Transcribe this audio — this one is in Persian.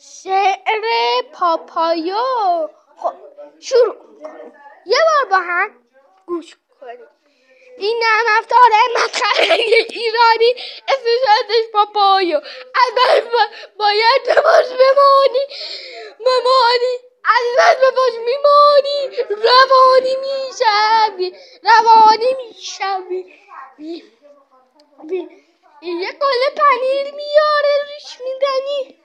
شعر پاپایو. خب شروع کنیم. یه بار با هم گوش کنیم. این نرم افزار مسخره ایرانی اسمش ازش پاپایو. البته باید بهش بمانی از بهش میمانی روانی میشوی یه قله پنیر میاره روش میزنی